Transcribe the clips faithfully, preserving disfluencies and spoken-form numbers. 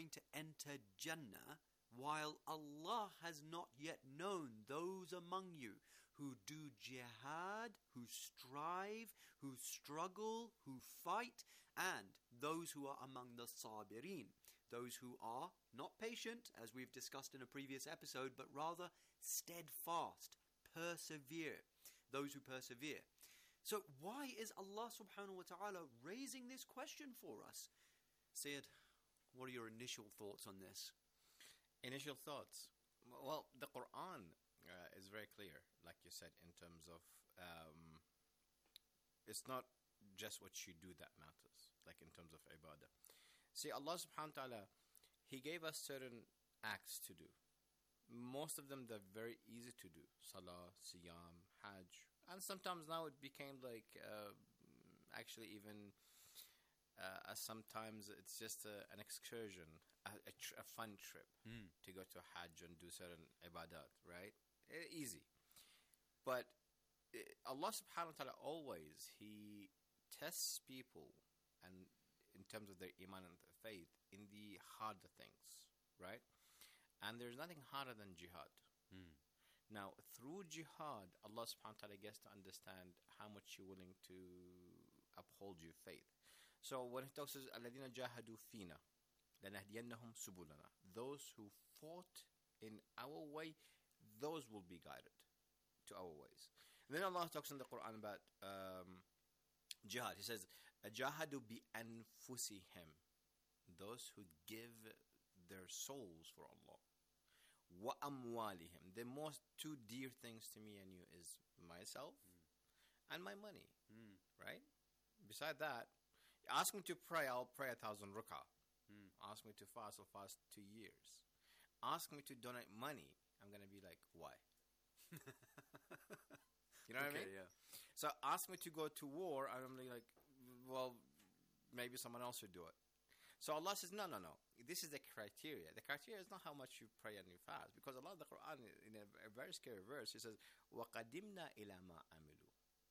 going to enter Jannah while Allah has not yet known those among you who do jihad, who strive, who struggle, who fight, and those who are among the sabirin, those who are not patient, as we've discussed in a previous episode, but rather steadfast, persevere, those who persevere. So why is Allah subhanahu wa ta'ala raising this question for us? Syed, what are your initial thoughts on this? Initial thoughts. Well, the Quran uh, is very clear, like you said, in terms of um, it's not just what you do that matters, like in terms of ibadah. See, Allah subhanahu wa ta'ala, He gave us certain acts to do. Most of them, they're very easy to do. Salah, Siyam, Hajj. And sometimes now it became like, uh, actually even... Uh, sometimes it's just a, an excursion, a, a, tr- a fun trip mm. to go to Hajj and do certain ibadat, right? E- easy. But uh, Allah subhanahu wa ta'ala always, He tests people and in terms of their iman and their faith in the harder things, right? And there's nothing harder than jihad. Mm. Now, through jihad, Allah subhanahu wa ta'ala gets to understand how much you're willing to uphold your faith. So when He talks about الَّذِينَ جَاهَدُوا فِينَا لَنَهْدِيَنَّهُمْ سُبُلَنَا, those who fought in our way, those will be guided to our ways. And then Allah talks in the Quran about um, jihad. He says, جَاهَدُوا بِأَنفُسِهِمْ, those who give their souls for Allah. وَأَمْوَالِهِمْ, the most two dear things to me and you is myself mm. and my money, mm. right? Beside that, ask me to pray, I'll pray a thousand rak'ah. Mm. Ask me to fast, I'll fast two years. Ask me to donate money, I'm going to be like, why? You know what okay, I mean? Yeah. So ask me to go to war, and I'm like, well, maybe someone else should do it. So Allah says, no, no, no. This is the criteria. The criteria is not how much you pray and you fast. Because Allah, the Quran, in a, a very scary verse, He says, وَقَدِمْنَا إِلَى مَا عَمِلُوا,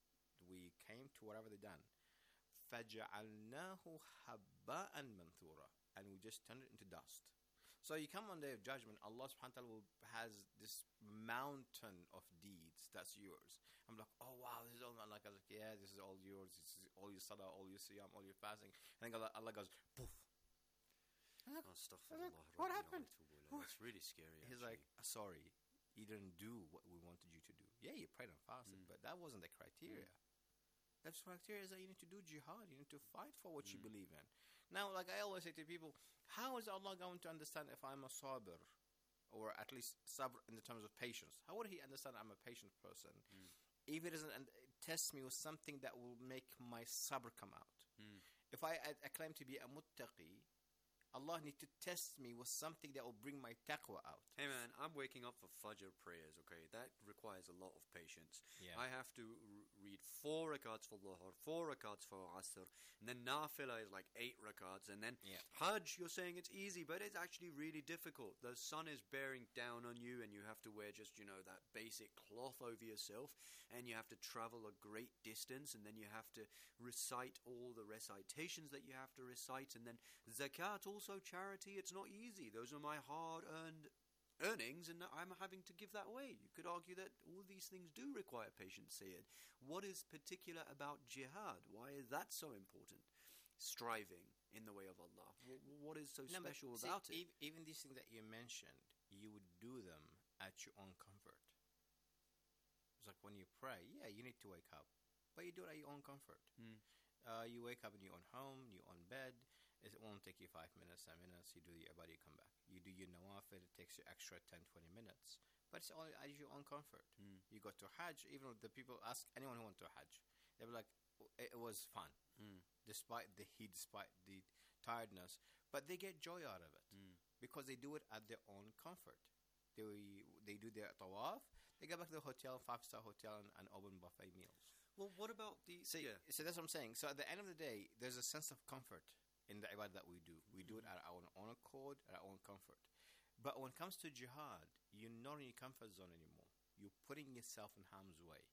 we came to whatever they done. فَجَعَلْنَاهُ حَبَّاءً مَنْثُورًا, and we just turned it into dust. So you come on the day of judgment, Allah subhanahu wa ta'ala will, has this mountain of deeds that's yours. I'm like, oh wow, this is all, like, I was like, yeah, this is all yours. This is all your salah, all your siyam, all your fasting. And then Allah, Allah goes, poof. Like, oh, astaghfirullah, what happened? That's really scary. He's actually. like, sorry, you didn't do what we wanted you to do. Yeah, you prayed and fasted, mm. but that wasn't the criteria. Mm. The criteria is that you need to do jihad. You need to fight for what mm. you believe in. Now, like I always say to people, how is Allah going to understand if I'm a sabr? Or at least sabr in the terms of patience. How would He understand I'm a patient person? Mm. If He doesn't test me with something that will make my sabr come out. Mm. If I, I, I claim to be a muttaqi, Allah needs to test me with something that will bring my taqwa out. Hey man, I'm waking up for Fajr prayers, okay? That requires a lot of patience. Yeah. I have to r- read four rakats for Dhuhr, four rakats for Asr, and then Nafila is like eight rakats, and then yeah. Hajj, you're saying it's easy, but it's actually really difficult. The sun is bearing down on you, and you have to wear just, you know, that basic cloth over yourself, and you have to travel a great distance, and then you have to recite all the recitations that you have to recite, and then Zakat also. Also, charity, it's not easy. Those are my hard-earned earnings, and I'm having to give that away. You could argue that all these things do require patience, Syed. What is particular about jihad? Why is that so important? Striving in the way of Allah. What is so no, special see, about it? Even these things that you mentioned, you would do them at your own comfort. It's like when you pray, yeah, you need to wake up, but you do it at your own comfort. Mm. Uh, you wake up in your own home, your own bed. It won't take you five minutes, ten minutes. You do your ibadah, you come back. You do your nawafil, it takes you extra ten, twenty minutes. But it's all at your own comfort. Mm. You go to Hajj, even if the people ask anyone who went to Hajj, they'll be like, it was fun, mm. despite the heat, despite the tiredness. But they get joy out of it mm. because they do it at their own comfort. They they do their tawaf, they go back to the hotel, five-star hotel, and, and open buffet meals. Well, what about the... So, yeah. so that's what I'm saying. So at the end of the day, there's a sense of comfort in the ibadah that we do. We do it at our own accord, at our own comfort. But when it comes to jihad, you're not in your comfort zone anymore. You're putting yourself in harm's way.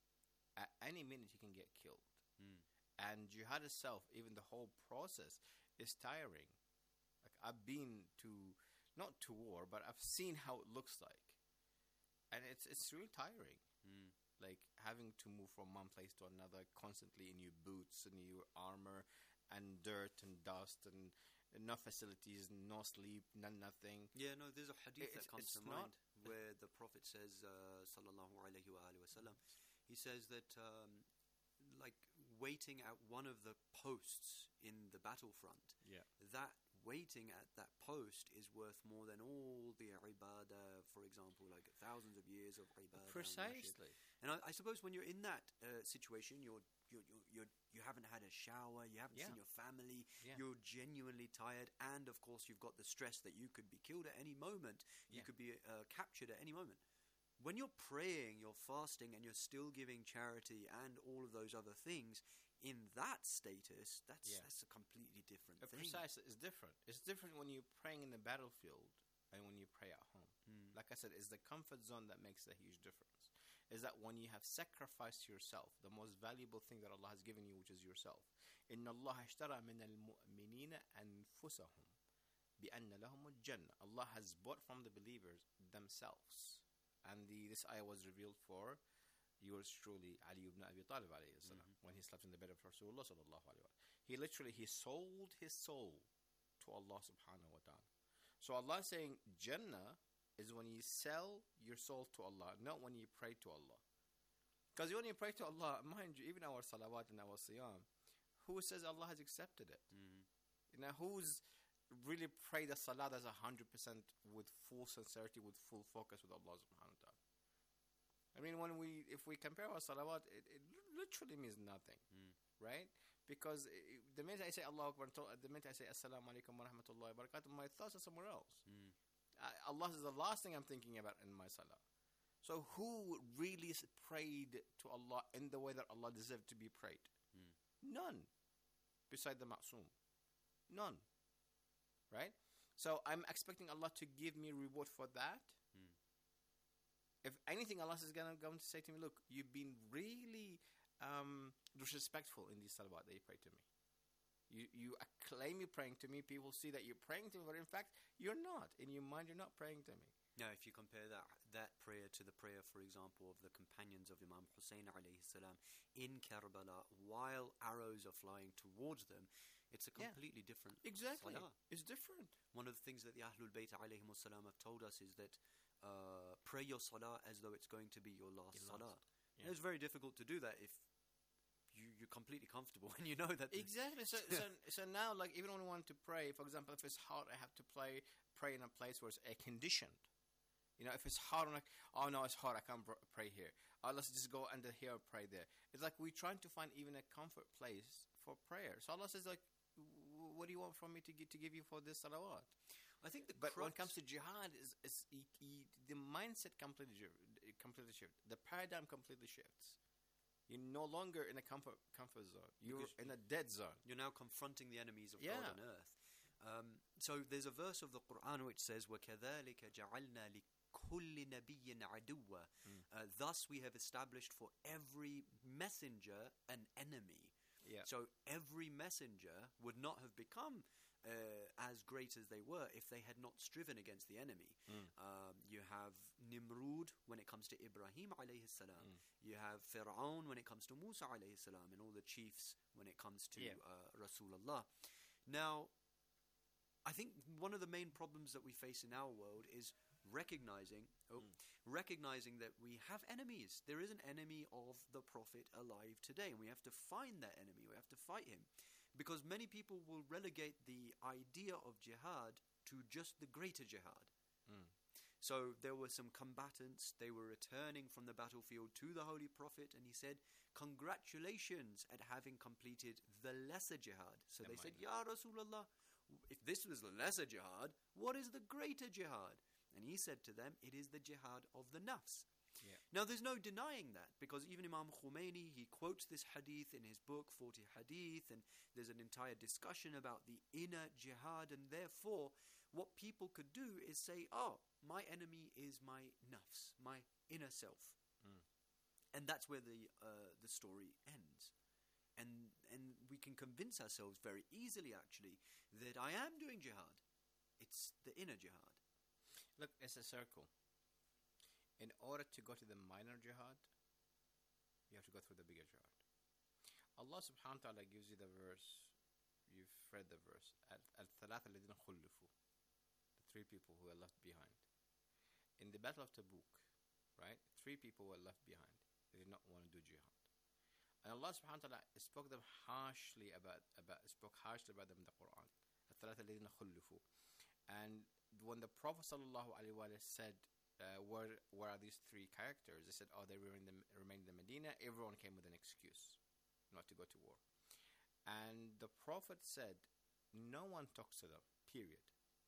At any minute, you can get killed. Mm. And jihad itself, even the whole process, is tiring. Like I've been to, not to war, but I've seen how it looks like. And it's it's really tiring. Mm. Like having to move from one place to another constantly in your boots and your armor and dirt and dust and no facilities, no sleep, no nothing. Yeah, no, there's a hadith It's- that comes it's to not- mind where the Prophet says, uh, sallallahu alayhi wa alihi wa sallam, he says that, um, like, waiting at one of the posts in the battlefront, Yeah. that waiting at that post is worth more than all the ibadah, for example, like thousands of years of ibadah. and worship. Precisely. And I, I suppose when you're in that uh, situation, you're, you're, you're, you're, you haven't had a shower, you haven't Yeah. seen your family, Yeah. you're genuinely tired, and of course you've got the stress that you could be killed at any moment, you Yeah. could be uh, captured at any moment. When you're praying, you're fasting, and you're still giving charity and all of those other things, in that status, that's Yeah. that's a completely different Uh, thing. Precisely. It's different. It's different when you're praying in the battlefield and when you pray at home. Mm. Like I said, it's the comfort zone that makes a huge difference. Is that when you have sacrificed yourself, the most valuable thing that Allah has given you, which is yourself. إِنَّ اللَّهَ اشْتَرَى مِنَ الْمُؤْمِنِينَ أَنفُسَهُم بِأَنَّ لَهُمُ الْجَنَّةِ. Allah has bought from the believers themselves. And the, this ayah was revealed for yours truly, Ali ibn Abi Talib alayhi salam, Mhm. when he slept in the bed of Rasulullah sallallahu alayhi wa sallam. He literally, he sold his soul to Allah subhanahu wa ta'ala. So Allah is saying Jannah is when you sell your soul to Allah, not when you pray to Allah. Because when you pray to Allah, mind you, even our salawat and our siyam, who says Allah has accepted it? Mm. You know, who's really prayed the salah as a hundred percent with full sincerity, with full focus with Allah subhanahu wa ta'ala? I mean, when we, if we compare our salawat, it, it literally means nothing, Mm. right? Because i the minute I say Allah Akbar, the minute I say Assalamu alaikum wa rahmatullahi wa barakatuh, my thoughts are somewhere else. Mm. I, Allah is the last thing I'm thinking about in my salah. So who really s- prayed to Allah in the way that Allah deserved to be prayed? Mm. None. Beside the Ma'soom. None. Right? So I'm expecting Allah to give me reward for that. Mm. If anything, Allah is gonna, going to say to me, look, you've been really um, disrespectful in these salawat that you pray to me. You you claim you're praying to me. People see that you're praying to me, but in fact, you're not. In your mind, you're not praying to me. Now, if you compare that that prayer to the prayer, for example, of the companions of Imam Hussein alayhi salam in Karbala, while arrows are flying towards them, it's a Yeah. completely different Exactly. salah. It's different. One of the things that the Ahlul Bayt alayhim salam have told us is that uh, pray your salah as though it's going to be your last Your last. salah. Yeah. It's very difficult to do that if you, you're completely comfortable and you know that. the- Exactly. So, so, so now, like, even when we want to pray, for example, if it's hot, I have to play, pray in a place where it's air conditioned. You know, if it's hot, I'm like, oh no, it's hot, I can't br- pray here. Oh, let's just go under here and pray there. It's like we're trying to find even a comfort place for prayer. So Allah says, like, "W- what do you want from me to give, to give you for this salawat? I think the But when it crux- comes to jihad, is, is y- y- the mindset completely shif- completely shifts. The paradigm completely shifts. You're no longer in a comfort comfort zone. You're Because in a dead zone. You're now confronting the enemies of Yeah. God on earth. Um, so there's a verse of the Quran which says, وَكَذَلِكَ جَعَلْنَا لِكُلِّ نَبِيٍّ عَدُوًّا. Mm. Uh, Thus we have established for every messenger an enemy. Yeah. So every messenger would not have become uh, as great as they were if they had not striven against the enemy. Mm. Um, you have Nimrud when it comes to Ibrahim alayhi salam. Mm. You have Fir'aun when it comes to Musa alayhi salam, and all the chiefs when it comes to Yeah. uh, Rasulullah. Now, I think one of the main problems that we face in our world is recognizing oh, Mm. recognizing that we have enemies. There is an enemy of the Prophet alive today, and we have to find that enemy. We have to fight him. Because many people will relegate the idea of jihad to just the greater jihad. Mm. So there were some combatants, they were returning from the battlefield to the Holy Prophet, and he said, congratulations at having completed the lesser jihad. So The they said, minor. Ya Rasulullah, if this was the lesser jihad, what is the greater jihad? And he said to them, it is the jihad of the nafs. Yeah. Now there's no denying that, because even Imam Khomeini, he quotes this hadith in his book, forty Hadith, and there's an entire discussion about the inner jihad, and therefore what people could do is say, oh, my enemy is my nafs, my inner self. Mm. And that's where the uh, the story ends. And and we can convince ourselves very easily, actually, that I am doing jihad. it's the inner jihad. Look, it's a circle. In order to go to the minor jihad, you have to go through the bigger jihad. Allah subhanahu wa ta'ala gives you the verse. You've read the verse. Al-thalatha alladhina khullifu. The three people who are left behind. In the Battle of Tabuk, right? Three people were left behind. They did not want to do jihad. And Allah subhanahu wa ta'ala spoke them harshly about, about spoke harshly about them in the Quran. Al-thalatha alladhina khullifu. And when the Prophet sallallahu alaihi wasallam said, uh, where, where are these three characters? They said, oh, they remained in, the, remained in Medina. Everyone came with an excuse not to go to war. And the Prophet said, no one talks to them, period.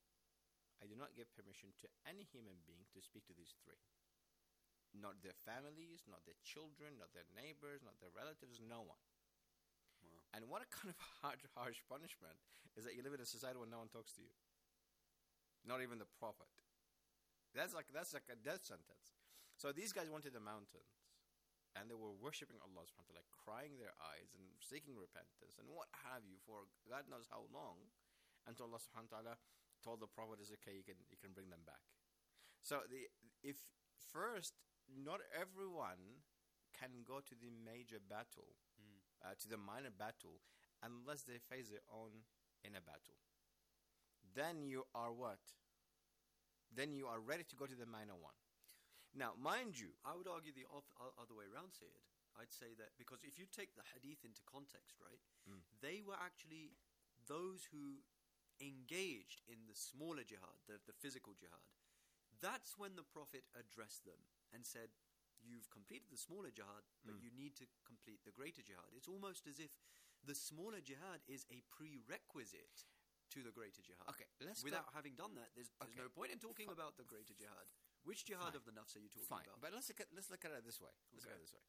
I do not give permission to any human being to speak to these three. Not their families, not their children, not their neighbors, not their relatives, no one. Wow. And what a kind of hard, harsh punishment is that you live in a society where no one talks to you. Not even the Prophet. That's like that's like a death sentence. So these guys went to the mountains, and they were worshipping Allah subhanahu wa ta'ala, like crying their eyes and seeking repentance and what have you for God knows how long, until Allah subhanahu wa ta'ala told the Prophet, "Is okay, you can you can bring them back." So the if first not everyone can go to the major battle, Mm. uh, to the minor battle, unless they face their own inner battle. Then you are what? Then you are ready to go to the minor one. Now, mind you, I would argue the off, o- other way around, Sayyid. I'd say that because if you take the hadith into context, right, Mm. they were actually those who engaged in the smaller jihad, the, the physical jihad. That's when the Prophet addressed them and said, you've completed the smaller jihad, but Mm. you need to complete the greater jihad. It's almost as if the smaller jihad is a prerequisite to the greater jihad. okay, let's Without go. having done that, there's, there's Okay. no point in talking Fi- about the greater jihad. Which jihad Fine. of the nafs are you talking Fine, about? but let's look at let's look at it this way. Let's look Okay. at it this way.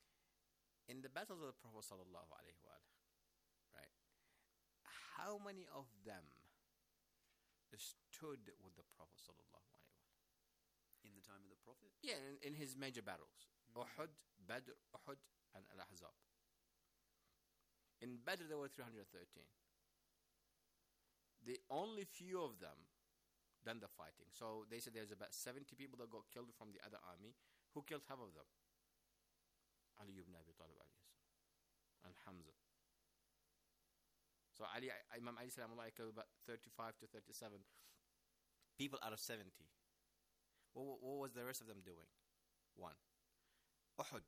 In the battles of the Prophet sallallahu alaihi wasallam, right? How many of them stood with the Prophet sallallahu alaihi wasallam? In the time of the Prophet? Yeah, in, in his major battles, Mm. Uhud, Badr, Uhud, and Al-Ahzab. In Badr, there were three hundred thirteen. The only few of them done the fighting. So they said there's about seventy people that got killed from the other army. Who killed half of them? Ali ibn Abi Talib alayhi salam, and Hamza. So Ali, Imam Ali salam Allah killed about thirty-five to thirty-seven people out of seventy. What, what, what was the rest of them doing? One. Uhud.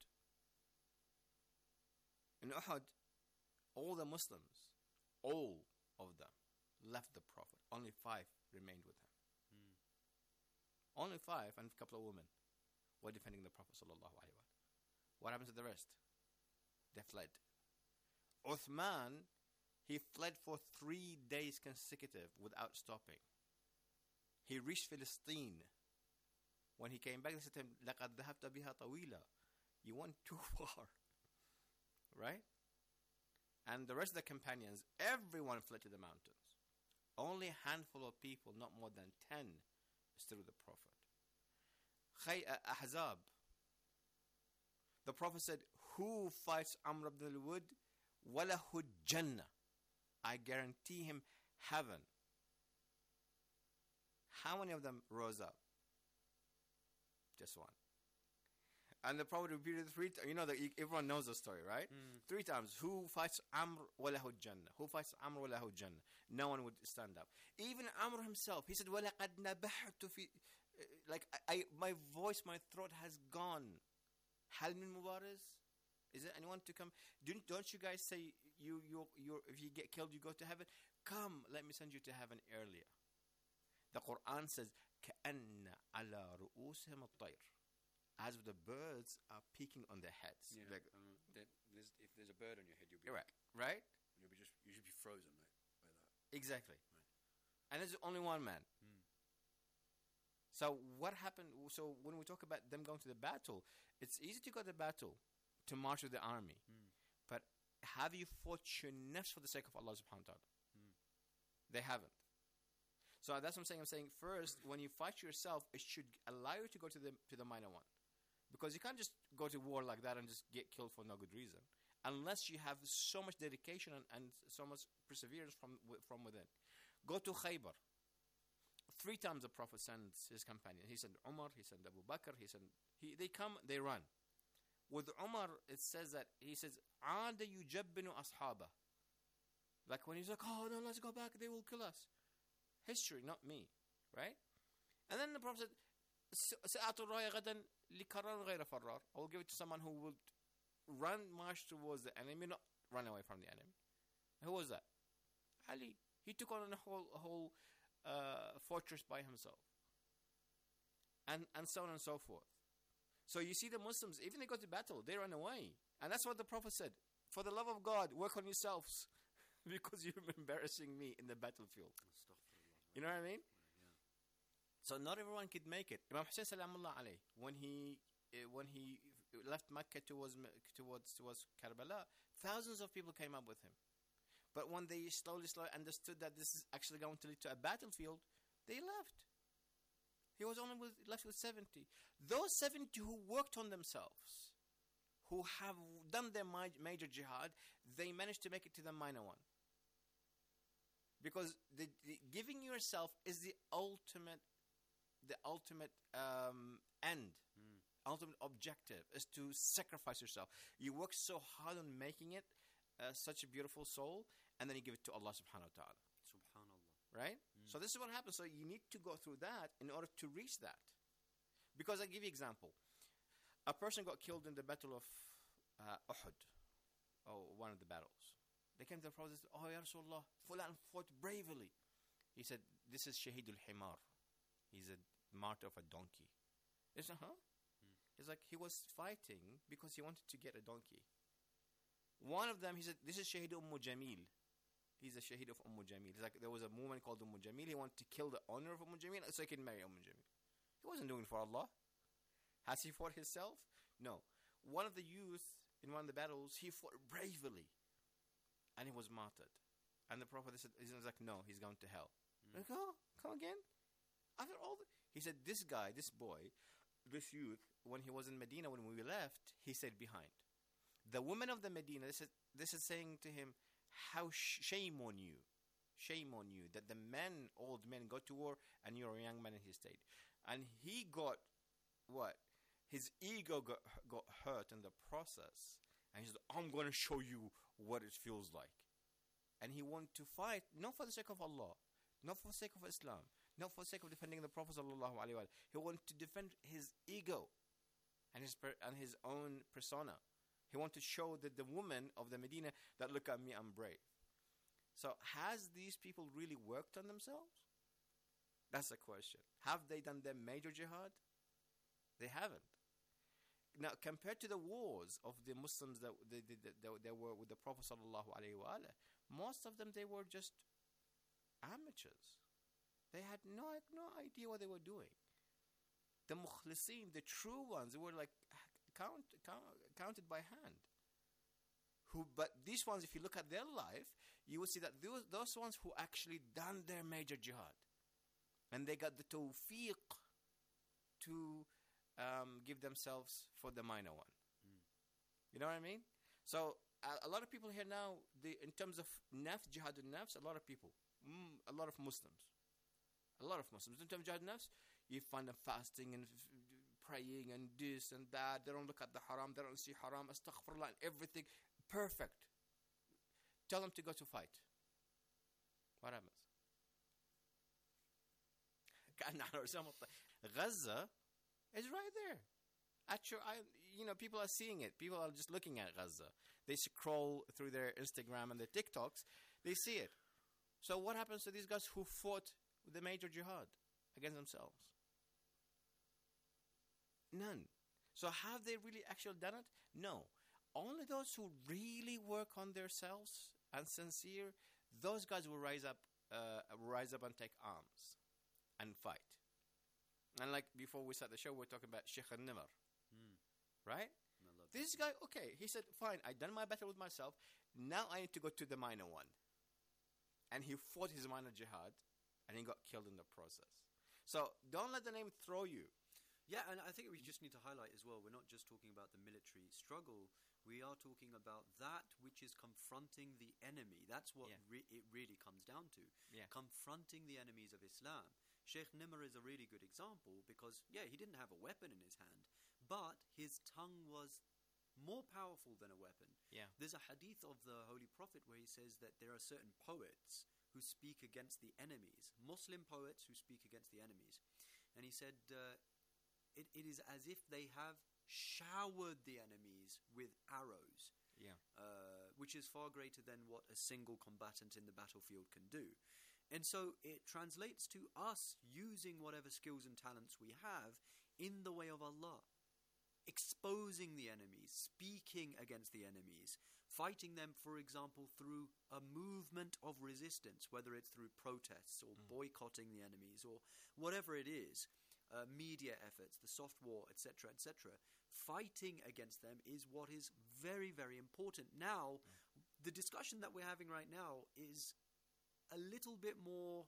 In Uhud, all the Muslims, all of them, left the Prophet. Only five remained with him. Mm. Only five and a couple of women were defending the Prophet sallallahu alaihi wasallam. What happened to the rest? They fled. Uthman, he fled for three days consecutive without stopping. He reached Philistine. When he came back, they said to him, لَقَدْ ذَهَبْتَ بِهَا طَوِيلًا. You went too far. Right? And the rest of the companions, everyone fled to the mountains. Only a handful of people, not more than ten, stood with the Prophet. Khay- uh, Ahzab. The Prophet said, who fights Amr ibn al-Wud? وَلَهُ الْجَنَّةِ. I guarantee him heaven. How many of them rose up? Just one. And the Prophet repeated three times. You know, that everyone knows the story, right? Mm. Three times. Who fights Amr walahu jannah? Who fights Amr walahu jannah? No one would stand up. Even Amr himself, he said, وَلَقَدْ نَبَحْتُ فِي... Like, I, I, my voice, my throat has gone. Hal min mubariz? Is there anyone to come? Don't, don't you guys say, you, you, you, if you get killed, you go to heaven? Come, let me send you to heaven earlier. The Quran says, كَأَنَّ عَلَى رُؤُوسِهِمُ الطَّيْرِ. As the birds are peeking on their heads. Yeah. Like, um, there- there's, if there's a bird on your head, you'll be you're right, right? You'll be just you should be frozen, mate, by that. Exactly. And there's only one man. Mm. So what happened? So when we talk about them going to the battle, it's easy to go to the battle, to march with the army. Mm. But have you fought your nafs for the sake of Allah subhanahu wa ta'ala? Mm. They haven't. So that's what I'm saying. I'm saying first, when you fight yourself, it should allow you to go to the to the minor one. Because you can't just go to war like that and just get killed for no good reason. Unless you have so much dedication and, and so much perseverance from wi- from within. Go to Khaybar. Three times the Prophet sends his companion. He sent Umar, he sent Abu Bakr, he sent... He, they come, they run. With Umar, it says that, he says, عَادَ يُجَبِّنُ أَصْحَابَهُ. Like when he's like, oh no, let's go back, they will kill us. History, not me. Right? And then the Prophet said, سَأَعْتُ الرَّايَ غَدًا لِكَرَّانٍ غَيْرَ فَرَّارٍ. I will give it to someone who will run, march towards the enemy, not run away from the enemy. Who was that? Ali. He took on a whole, a whole uh, fortress by himself. And, and so on and so forth. So you see the Muslims, even they go to battle, they run away. And that's what the Prophet said. For the love of God, work on yourselves. Because you're embarrassing me in the battlefield. You know what I mean? So not everyone could make it. Imam Hussein Salamullah alayh, when he uh, when he left Mecca towards towards towards Karbala, thousands of people came up with him. But when they slowly slowly understood that this is actually going to lead to a battlefield, they left. He was only with, left with seventy. Those seventy who worked on themselves, who have done their major jihad, they managed to make it to the minor one. Because the, the giving yourself is the ultimate, the ultimate um, end, mm. ultimate objective is to sacrifice yourself. You work so hard on making it uh, such a beautiful soul, and then you give it to Allah subhanahu wa ta'ala. Subhanallah. Right? Mm. So this is what happens. So you need to go through that in order to reach that. Because I give you an example. A person got killed in the battle of uh, Uhud, or one of the battles. They came to the Prophet and said, oh, Ya Rasulullah, Fulan fought bravely. He said, this is Shahid al-Himar. He's a martyr of a donkey. He said, huh? Hmm. He's like, he was fighting because he wanted to get a donkey. One of them, he said, this is Shahid Ummu Jamil. He's a Shahid of Ummu Jamil. He's like, there was a woman called Ummu Jamil. He wanted to kill the owner of Ummu Jamil so he can marry Ummu Jamil. He wasn't doing it for Allah. Has he fought himself? No. One of the youth in one of the battles, he fought bravely. And he was martyred. And the Prophet said, he's like, no, he's going to hell. Mm. Like, oh, come again? After all, the... he said, this guy, this boy, this youth, when he was in Medina, when we left, he stayed behind. The women of the Medina, this is, this is saying to him, how sh- shame on you. Shame on you that the men, old men, go to war and you're a young man and he stayed. And he got, what? His ego got, got hurt in the process. And he said, I'm going to show you what it feels like. And he wanted to fight, not for the sake of Allah, not for the sake of Islam, not for the sake of defending the Prophet sallallahu alaihi wasallam. He wanted to defend his ego and his per- and his own persona. He wanted to show that the woman of the Medina that, look at me, I'm brave. So has these people really worked on themselves? That's the question. Have they done their major jihad? They haven't. Now, compared to the wars of the Muslims that they, they, they, they were with the Prophet sallallahu alaihi wasallam, most of them, they were just amateurs. They had no, no idea what they were doing. The mukhlisin, the true ones, they were like count, count, counted by hand. Who, but these ones, if you look at their life, you will see that those, those ones who actually done their major jihad, and they got the tawfiq to Um, give themselves for the minor one. Mm. You know what I mean? So a, a lot of people here now, the, in terms of nafs, jihad al-nafs, a lot of people, mm, a lot of Muslims, a lot of Muslims. In terms of jihad al-nafs, you find them fasting and f- praying and this and that. They don't look at the haram. They don't see haram. Astaghfirullah and everything. Perfect. Tell them to go to fight. What happens? Gaza is right there. At your, I, you know, people are seeing it. People are just looking at Gaza. They scroll through their Instagram and their TikToks. They see it. So what happens to these guys who fought the major jihad against themselves? None. So have they really actually done it? No. Only those who really work on themselves and sincere, those guys will rise up, uh, rise up and take arms and fight. And like before we start the show, we're talking about Sheikh al-Nimr. Mm. Right? This guy, okay, he said, fine, I done my battle with myself. Now I need to go to the minor one. And he fought his minor jihad, and he got killed in the process. So don't let the name throw you. Yeah, and I think we just need to highlight as well, we're not just talking about the military struggle. We are talking about that which is confronting the enemy. That's what yeah. re- it really comes down to. Yeah. Confronting the enemies of Islam. Sheikh Nimr is a really good example because, yeah, he didn't have a weapon in his hand, but his tongue was more powerful than a weapon. Yeah. There's a hadith of the Holy Prophet where he says that there are certain poets who speak against the enemies, Muslim poets who speak against the enemies. And he said, uh, it, it is as if they have showered the enemies with arrows. Yeah. Uh, which is far greater than what a single combatant in the battlefield can do. And so it translates to us using whatever skills and talents we have in the way of Allah, exposing the enemies, speaking against the enemies, fighting them, for example, through a movement of resistance, whether it's through protests or mm. boycotting the enemies or whatever it is, uh, media efforts, the soft war, et cetera, et cetera. Fighting against them is what is very, very important. Now, mm. the discussion that we're having right now is a little bit more...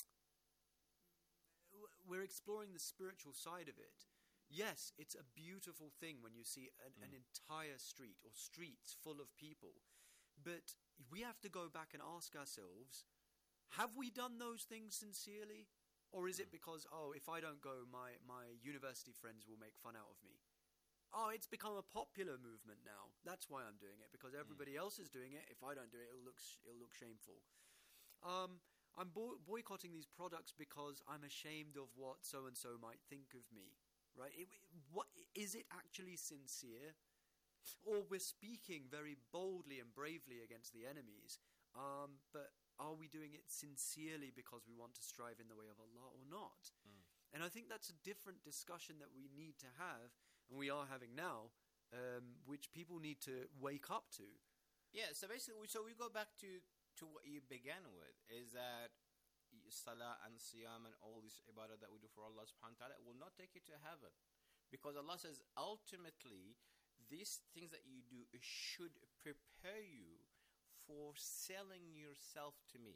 We're exploring the spiritual side of it. Yes, it's a beautiful thing when you see an, mm. an entire street or streets full of people. But we have to go back and ask ourselves, have we done those things sincerely? Or is mm. it because, oh, if I don't go, my, my university friends will make fun out of me? Oh, it's become a popular movement now. That's why I'm doing it, because everybody mm. else is doing it. If I don't do it, it'll look, sh- it'll look shameful. Um, I'm bo- boycotting these products because I'm ashamed of what so-and-so might think of me. Right? It, what is it actually sincere, or we're speaking very boldly and bravely against the enemies? Um, but are we doing it sincerely because we want to strive in the way of Allah or not? Mm. And I think that's a different discussion that we need to have, and we are having now, um, which people need to wake up to. Yeah. So basically, so we go back to to what you began with, is that Salah and Siyam and all this ibadah that we do for Allah subhanahu wa ta'ala will not take you to heaven. Because Allah says, ultimately, these things that you do should prepare you for selling yourself to me.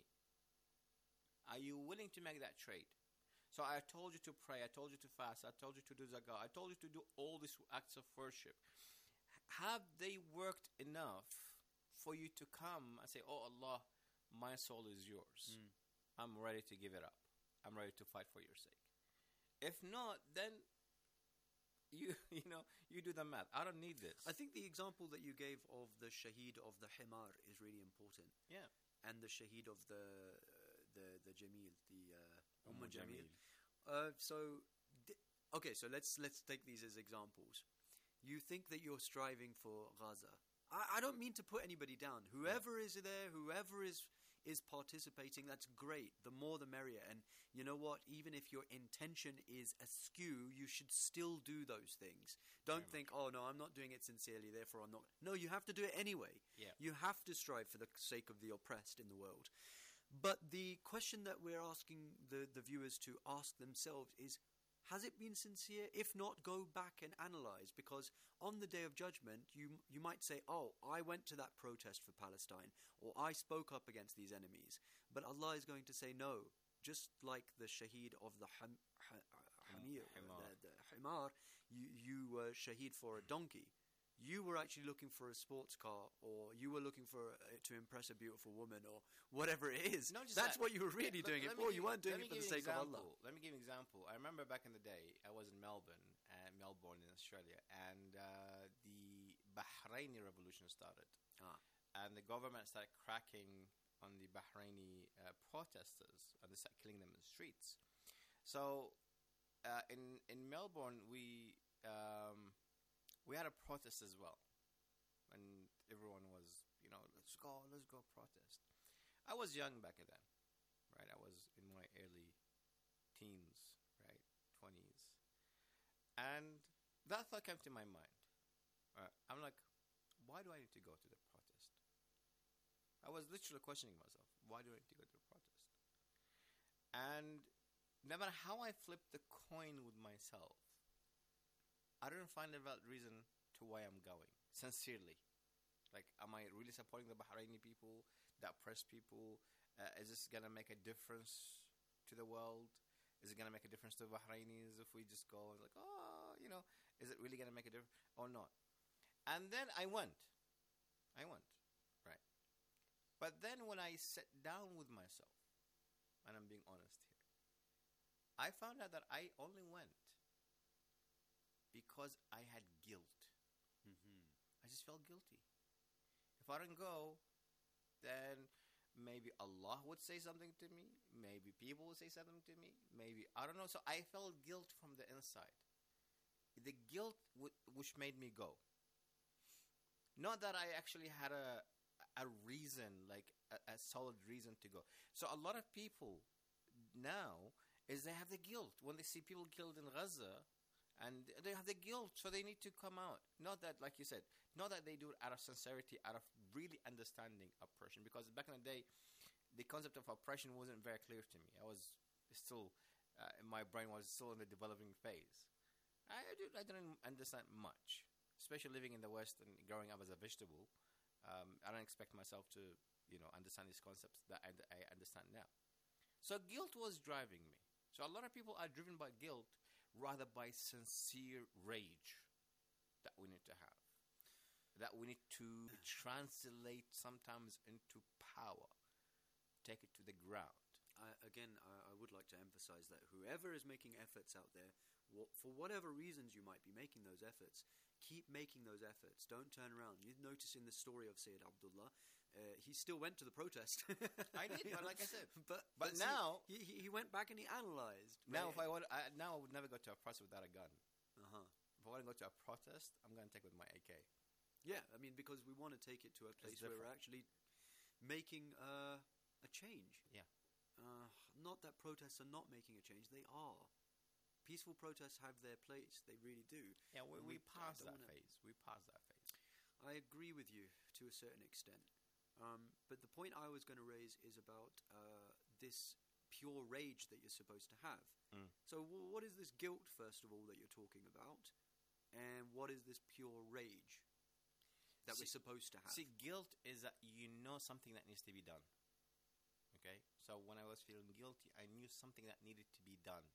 Are you willing to make that trade? So I told you to pray, I told you to fast, I told you to do zakah, I told you to do all these acts of worship. Have they worked enough for you to come and say, oh Allah, my soul is yours. Mm. I'm ready to give it up. I'm ready to fight for your sake. If not, then you you know, you do the math. I don't need this. I think the example that you gave of the shaheed of the himar is really important. Yeah. And the shaheed of the uh, the the Jamil, the uh, Umm Jamil. Jamil. Uh, so, di- okay, so let's let's take these as examples. You think that you're striving for Gaza. I, I don't mean to put anybody down. Whoever yeah. is there, whoever is is participating, that's great. The more the merrier. And you know what? Even if your intention is askew, you should still do those things. Don't Very think, much. oh no, I'm not doing it sincerely, therefore I'm not. No, you have to do it anyway. Yeah. You have to strive for the sake of the oppressed in the world. But the question that we're asking the, the viewers to ask themselves is, has it been sincere? If not, go back and analyze, because on the Day of Judgment, you you might say, oh, I went to that protest for Palestine, or I spoke up against these enemies. But Allah is going to say, no, just like the shaheed of the ham, ha, hamir, Himar. The, the himar, you, you were shaheed for a donkey. You were actually looking for a sports car, or you were looking for uh, to impress a beautiful woman, or whatever it is. That's that. what you were really yeah, doing it for. You weren't doing it for the sake example. of Allah. Let me give you an example. I remember back in the day, I was in Melbourne, uh, Melbourne in Australia, and uh, the Bahraini revolution started. Ah. And the government started cracking on the Bahraini uh, protesters, and they started killing them in the streets. So uh, in, in Melbourne, we... Um, We had a protest as well, and everyone was, you know, let's go, let's go protest. I was young back then, right? I was in my early teens, right, twenties, and that thought came to my mind. Right? I'm like, why do I need to go to the protest? I was literally questioning myself, why do I need to go to the protest? And no matter how I flipped the coin with myself, I don't find a valid reason to why I'm going, sincerely. Like, am I really supporting the Bahraini people, the oppressed people? Uh, is this going to make a difference to the world? Is it going to make a difference to the Bahrainis if we just go and like, oh, you know, is it really going to make a difference or not? And then I went. I went, right? But then when I sat down with myself, and I'm being honest here, I found out that I only went because I had guilt. Mm-hmm. I just felt guilty. If I didn't go, then maybe Allah would say something to me. Maybe people would say something to me. Maybe, I don't know. So I felt guilt from the inside. The guilt w- which made me go. Not that I actually had a a reason, like a, a solid reason to go. So a lot of people now is they have the guilt when they see people killed in Gaza, and they have the guilt, so they need to come out. Not that, like you said, not that they do it out of sincerity, out of really understanding oppression. Because back in the day, the concept of oppression wasn't very clear to me. I was still, uh, my brain was still in the developing phase. I, I, did, I didn't understand much, especially living in the West and growing up as a vegetable. Um, I don't expect myself to, you know, understand these concepts that I, I understand now. So guilt was driving me. So a lot of people are driven by guilt rather by sincere rage that we need to have, that we need to translate sometimes into power, take it to the ground. I, again, I, I would like to emphasize that whoever is making efforts out there, what, for whatever reasons you might be making those efforts, keep making those efforts. Don't turn around. You notice in the story of Sayyid Abdullah, uh, he still went to the protest. I did, but like I said, but but see, now he, he he went back and he analyzed. now right? if I want, I, now I would never go to a protest without a gun. uh-huh. If I want to go to a protest, I'm going to take with my A K. Yeah, I mean, because we want to take it to a place where we're different. actually making uh, a change. Yeah. Uh, not that protests are not making a change; they are. Peaceful protests have their place; they really do. Yeah, we, And we I passed don't that wanna- phase. We passed that phase. I agree with you to a certain extent. Um, but the point I was going to raise is about uh, this pure rage that you're supposed to have. Mm. So, w- what is this guilt, first of all, that you're talking about? And what is this pure rage that we're See- supposed to have? See, guilt is that you know something that needs to be done. Okay? So when I was feeling guilty, I knew something that needed to be done.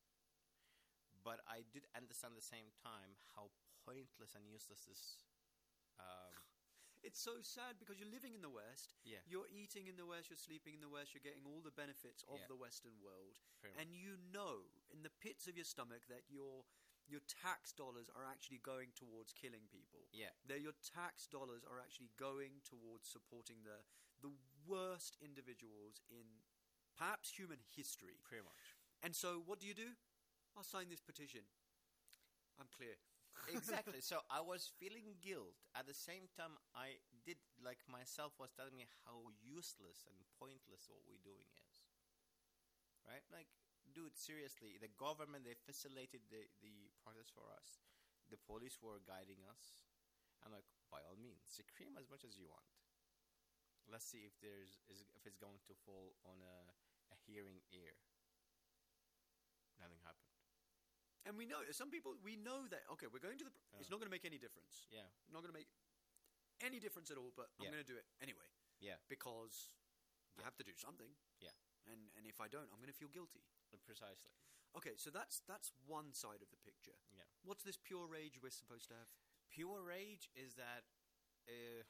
But I did understand at the same time how pointless and useless this. Um, It's so sad because you're living in the West, yeah, you're eating in the West, you're sleeping in the West, you're getting all the benefits of Yeah. the Western world, pretty and much. you know in the pits of your stomach that your your tax dollars are actually going towards killing people. Yeah, That your tax dollars are actually going towards supporting the the worst individuals in perhaps human history. pretty much. And so, what do you do? I'll sign this petition. I'm clear. Exactly. So I was feeling guilt. At the same time, I did, like, myself was telling me how useless and pointless what we're doing is. Right? Like, dude, seriously, the government, they facilitated the, the process for us. The police were guiding us. I'm like, by all means, scream as much as you want. Let's see if there's is, if it's going to fall on a, a hearing ear. Nothing happened. And we know some people. We know that okay, we're going to the. Pr- It's Yeah. not going to make any difference. Yeah, Not going to make any difference at all. But I'm Yeah. going to do it anyway yeah, because I Yeah. have to do something. Yeah. And and if I don't, I'm going to feel guilty. precisely. Okay, so that's that's one side of the picture. Yeah. What's this pure rage we're supposed to have? Pure rage is that uh,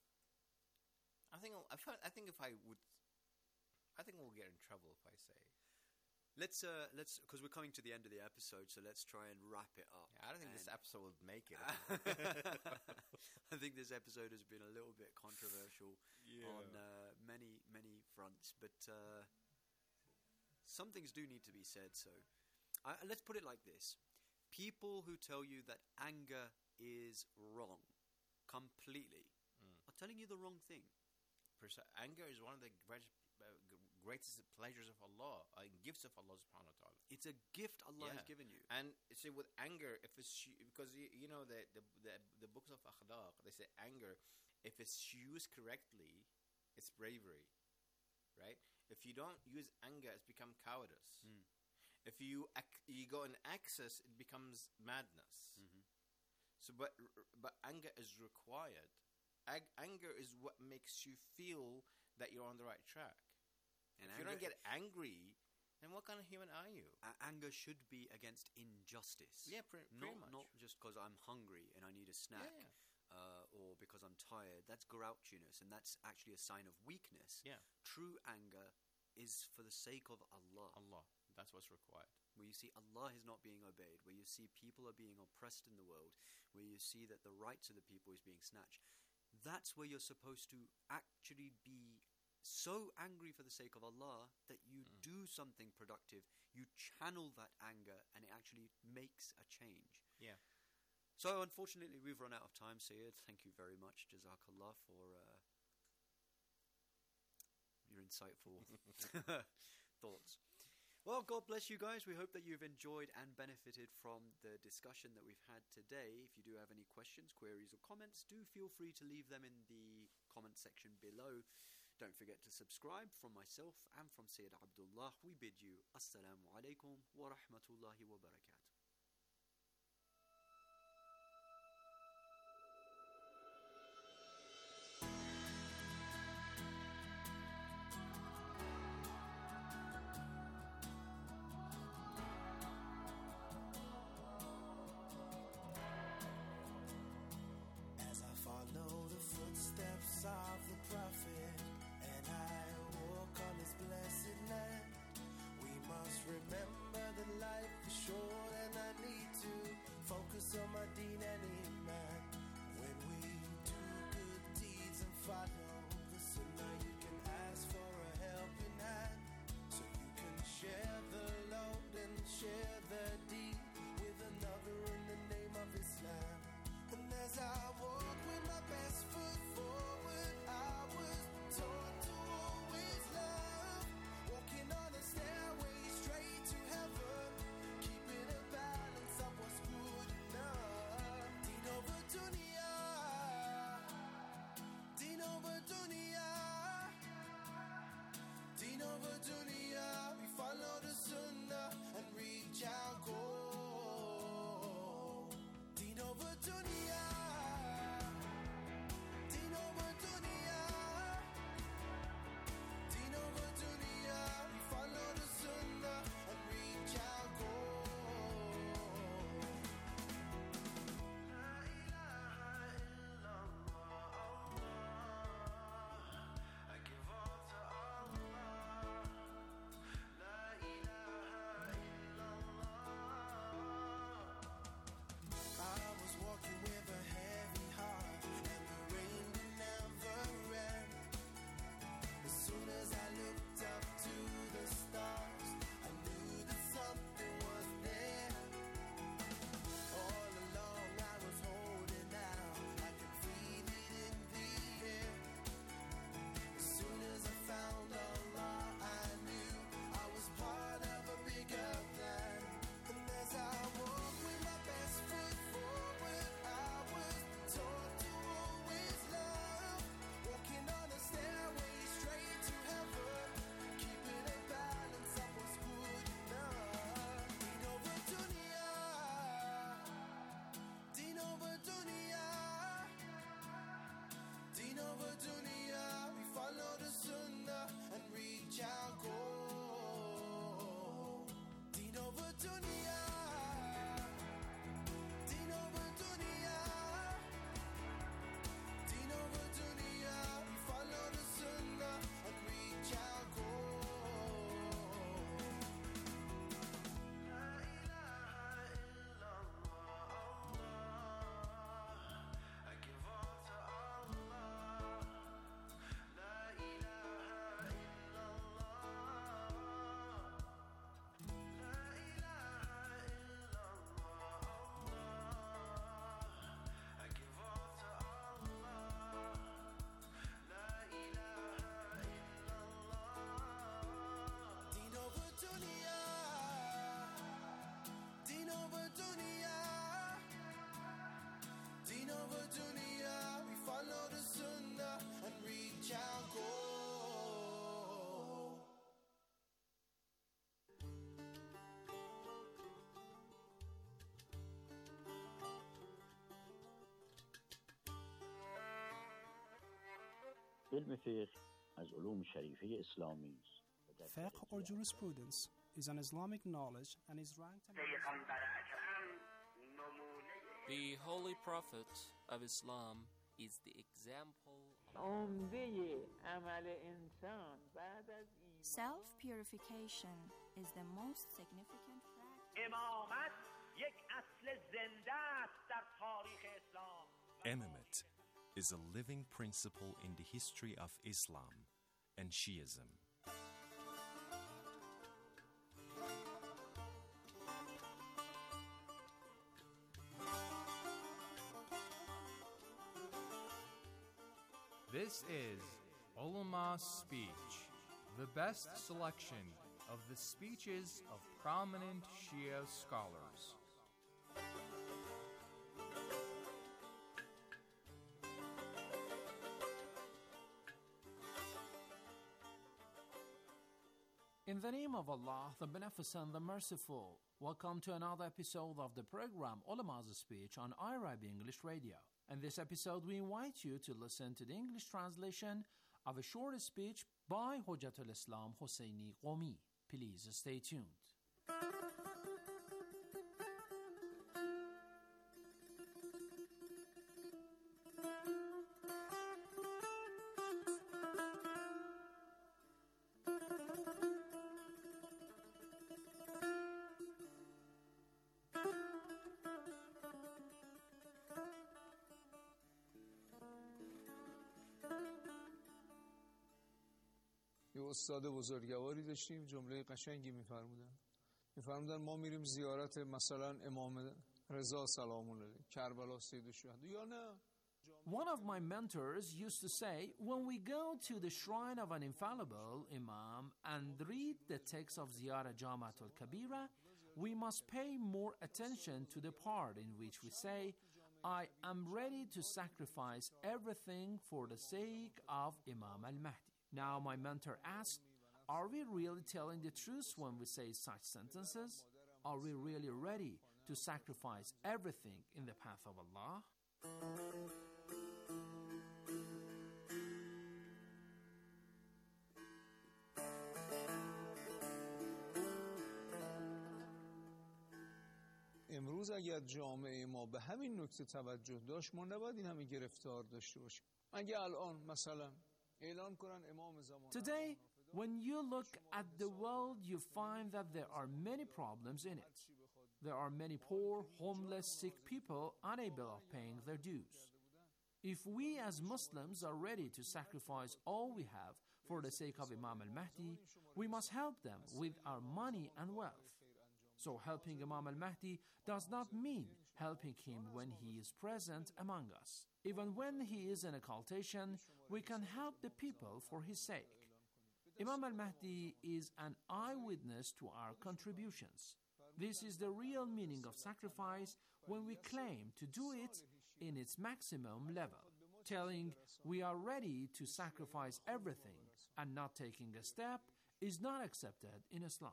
I think I felt, I think if I would, I think we'll get in trouble if I say. Let's uh let's because we're coming to the end of the episode, so let's try and wrap it up. Yeah, I don't think this And- episode would make it. I think this episode has been a little bit controversial on uh, many many fronts, but uh, some things do need to be said. So, I, let's put it like this: people who tell you that anger is wrong, completely, Mm. are telling you the wrong thing. Perce- anger is one of the great, uh, g- greatest pleasures of Allah, uh, gifts of Allah subhanahu wa ta'ala. It's a gift Allah has Yeah. given you. And see, with anger, if it's u- because you, you know the, the the the books of akhlaq, they say anger, if it's used correctly, it's bravery, right? If you don't use anger, it's become cowardice. Mm. If you ac- you go in excess, it becomes madness. Mhm. So, but r- but anger is required. Ag- anger is what makes you feel that you're on the right track. And if you don't anger- get angry, then what kind of human are you? A- anger should be against injustice. Yeah, pre- pretty not much. not just because I'm hungry and I need a snack, Yeah. uh, or because I'm tired. That's grouchiness, and that's actually a sign of weakness. Yeah. True anger is for the sake of Allah. Allah. That's what's required. Where you see Allah is not being obeyed, where you see people are being oppressed in the world, where you see that the rights of the people is being snatched, that's where you're supposed to actually be so angry for the sake of Allah that you mm. do something productive, you channel that anger, and it actually makes a change. Yeah. So unfortunately we've run out of time, Syed. Thank you very much, Jazakallah, for uh, your insightful thoughts. Well, God bless you guys. We hope that you've enjoyed and benefited from the discussion that we've had today. If you do have any questions, queries, or comments, do feel free to leave them in the comment section below. Don't forget to subscribe. From myself and from Syed Abdullah, we bid you Assalamu alaikum wa rahmatullahi wa barakatuh. Of the prophet, and I walk on this blessed land. We must remember that life is short, and I need to focus on my deen and iman. When we do good deeds and follow the sunnah, you can ask for a helping hand, so you can share the load and share the deed with another in the name of Islam. And as I walk with my best foot forward, I was taught to always love, walking on a stairway straight to heaven, keeping a balance of what's good enough. Deen over dunya, deen over dunya, deen over dunya. We follow the sunnah and reach our goal. Deen over dunya. علم فقه از علوم شریفه اسلامی است. Fiqh or jurisprudence is an Islamic knowledge and is ranked among The Holy Prophet of Islam is the example عمده عمل انسان بعد از Self-purification is the most significant fact. امامت یک اصل زنده است در تاریخ اسلام. Imamate is a living principle in the history of Islam and Shiism. This is Ulama Speech, the best selection of the speeches of prominent Shia scholars. In the name of Allah, the Beneficent, the Merciful, welcome to another episode of the program Ulama's Speech on I R I B English Radio. In this episode, we invite you to listen to the English translation of a short speech by Hujjatul Islam Hosseini Qomi. Please stay tuned. یه استاد بزرگواری داشتیم، جمله قشنگی میفرمودن میفرمودن ما میریم زیارت مثلا امام رضا سلام الله علیه کربلا سید الشهدا یا نه. One of my mentors used to say, when we go to the shrine of an infallible Imam and read the text of Ziyara Jamatul Kabira, we must pay more attention to the part in which we say, I am ready to sacrifice everything for the sake of Imam al-Mahdi. Now my mentor asked, are we really telling the truth when we say such sentences? Are we really ready to sacrifice everything in the path of Allah? امروز اگر جامعه ما به همین نکته توجه داشت، ما نباید این همه گرفتار داشته باشیم. اگه الان مثلا اعلام کنن امام زمان Today, when you look at the world, you find that there are many problems in it. There are many poor, homeless, sick people unable of paying their dues. If we as Muslims are ready to sacrifice all we have for the sake of Imam al-Mahdi, we must help them with our money and wealth. So helping Imam al-Mahdi does not mean helping him when he is present among us. Even when he is in occultation, we can help the people for his sake. Imam al-Mahdi is an eyewitness to our contributions. This is the real meaning of sacrifice when we claim to do it in its maximum level, telling we are ready to sacrifice everything and not taking a step is not accepted in Islam.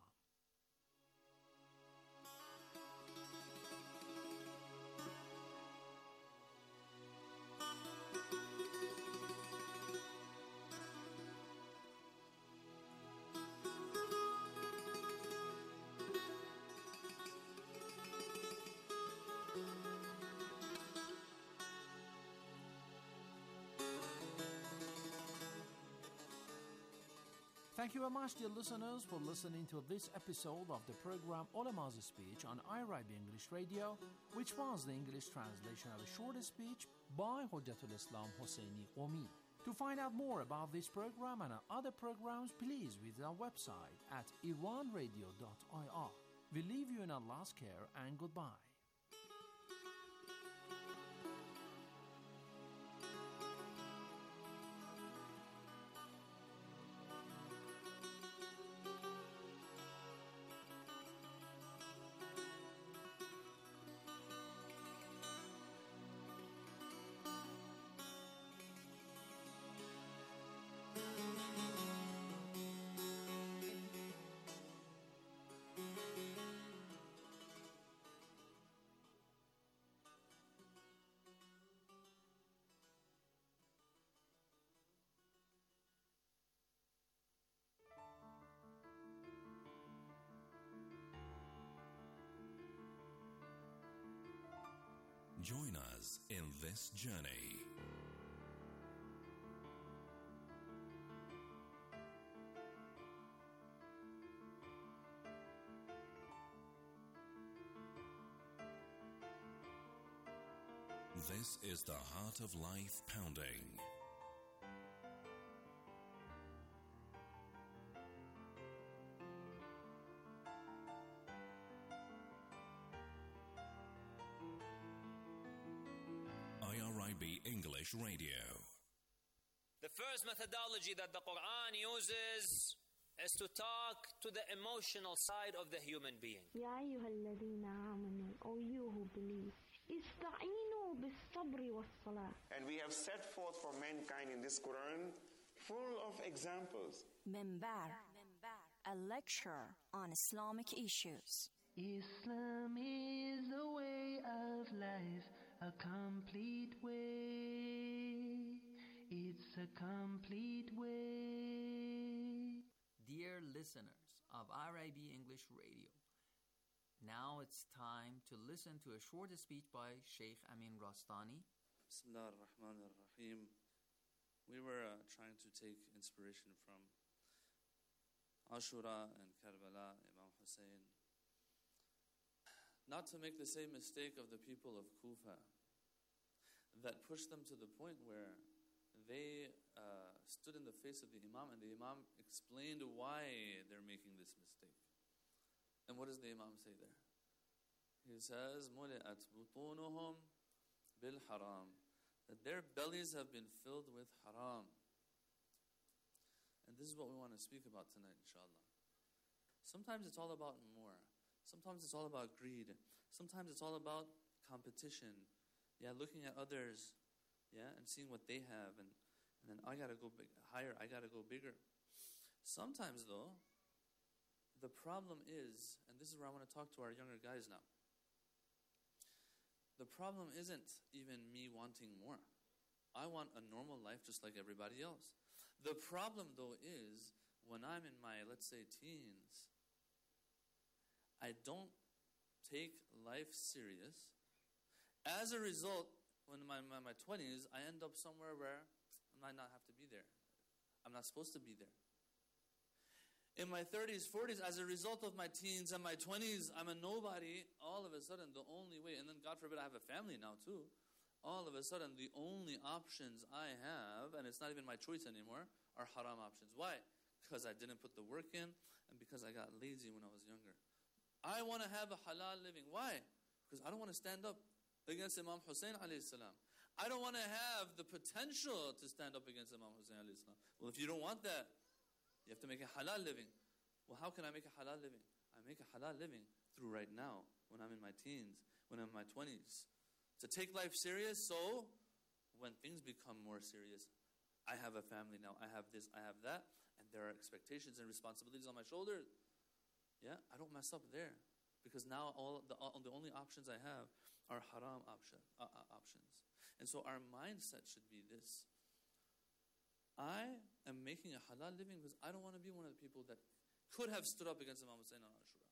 Thank you very much, dear listeners, for listening to this episode of the program Ulama's Speech on I R I B English Radio, which was the English translation of a short speech by Hujjatul Islam Hosseini Qomi. To find out more about this program and our other programs, please visit our website at iran radio dot I R. We leave you in Allah's care and goodbye. Join us in this journey. This is the Heart of Life Pounding. I R I B English Radio. The first methodology that the Quran uses is to talk to the emotional side of the human being. يا أيها الذين آمنوا, O you who believe, استعينوا بالصبر والصلاة. And we have set forth for mankind in this Quran full of examples. Minbar, a lecture on Islamic issues. Islam is a way of life, a complete way. It's a complete way. Dear listeners of I R I B English Radio, now it's time to listen to a short speech by Sheikh Amin Rastani. Bismillah ar-Rahman ar-Rahim. We were uh, trying to take inspiration from Ashura and Karbala, Imam Hussein, not to make the same mistake of the people of Kufa that pushed them to the point where they uh, stood in the face of the Imam and the Imam explained why they're making this mistake. And what does the Imam say there? He says, مُلِئَتْ بُطُونُهُمْ بِالْحَرَامِ, that their bellies have been filled with haram. And this is what we want to speak about tonight, inshallah. Sometimes it's all about more. Sometimes it's all about greed. Sometimes it's all about competition. Yeah, looking at others, yeah, and seeing what they have, and, and then I gotta go big, higher, I gotta go bigger. Sometimes though, the problem is, and this is where I want to talk to our younger guys now, the problem isn't even me wanting more. I want a normal life just like everybody else. The problem though is, when I'm in my, let's say, teens, I don't take life serious. As a result, when in my, my, my twenties, I end up somewhere where I might not have to be there. I'm not supposed to be there. In my thirties, forties, as a result of my teens and my twenties, I'm a nobody. All of a sudden, the only way, and then God forbid I have a family now too, all of a sudden the only options I have, and it's not even my choice anymore, are haram options. Why? Because I didn't put the work in, and because I got lazy when I was younger. I want to have a halal living. Why? Because I don't want to stand up against Imam Hussein alayhi salam. I don't want to have the potential to stand up against Imam Hussein alayhi salam. Well, if you don't want that, you have to make a halal living. Well, how can I make a halal living? I make a halal living through right now, when I'm in my teens, when I'm in my twenties. To take life serious, so when things become more serious, I have a family now, I have this, I have that, and there are expectations and responsibilities on my shoulders. Yeah, I don't mess up there, because now all the all, the only options I have are haram option, uh, uh, options. And so our mindset should be this: I am making a halal living because I don't want to be one of the people that could have stood up against Imam Hussein on Ashura.